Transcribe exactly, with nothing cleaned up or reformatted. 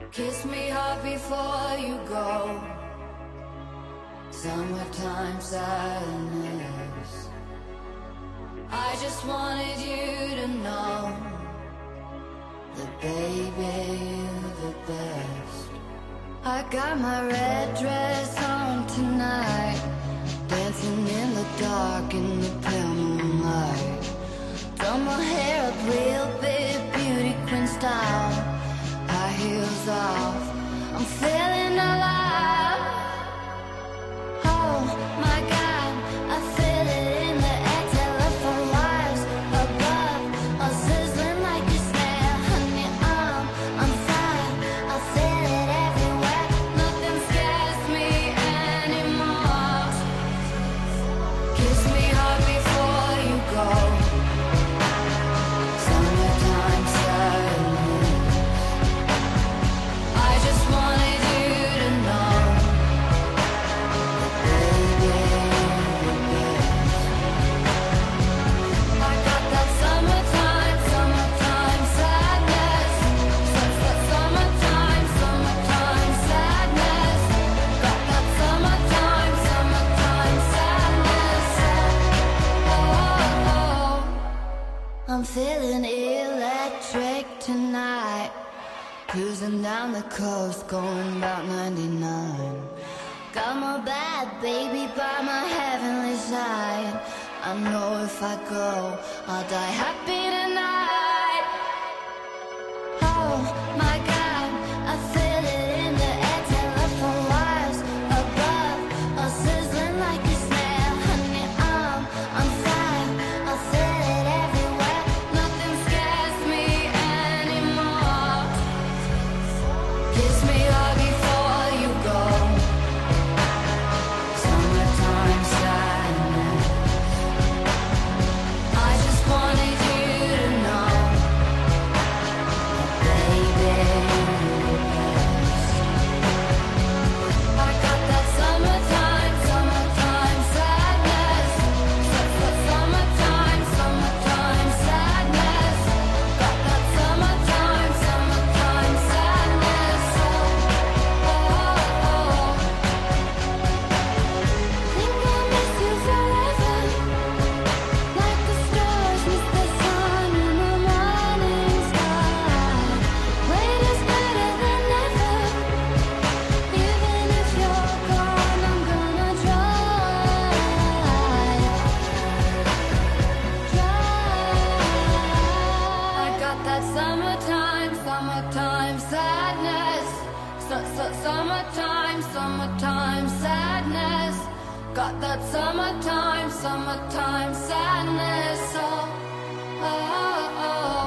Kiss me hard before you go. Summertime sadness. I just wanted you to know that baby, you're the best. I got my red dress on tonight, dancing in the dark in the pale moonlight. Done my hair up real big, beauty queen style. High heels off, I'm feeling alive. Oh my God, I feel it in the air. Telephone wires above, all sizzling like a snare. Honey, I'm on fire, I feel it everywhere. Nothing scares me anymore. Kiss me hard before you go. Summertime sadness. I just wanted you to know that baby, you're the best. I got that summertime, summertime sadness. Such that summertime, summertime sadness. Got that summertime, summertime sadness. Oh, oh, oh. I'm feeling electric tonight. Cruising down the coast, going about ninety-nine. Got my bad baby by my heavenly side. I know if I go, I'll die happy tonight. Oh my God, I feel it in the air. Telephone wires above, all sizzling like a snare. Honey, I'm on fire, I feel it everywhere. Nothing scares me anymore. Kiss me hard before you go. Summertime sadness. I just wanted you to know that baby, you're the best. I got that summertime, summertime sadness. Such that summertime, summertime sadness. Got that summertime, summertime sadness. Oh, oh, oh. Think I'll miss you forever, like the stars miss the sun in the morning sky. Wait is better than never. Even if you're gone, I'm gonna try, try. I got that summertime, summertime sadness. Su- su- Summertime, summertime sadness. Got that summertime, summertime sadness. Oh, oh, oh.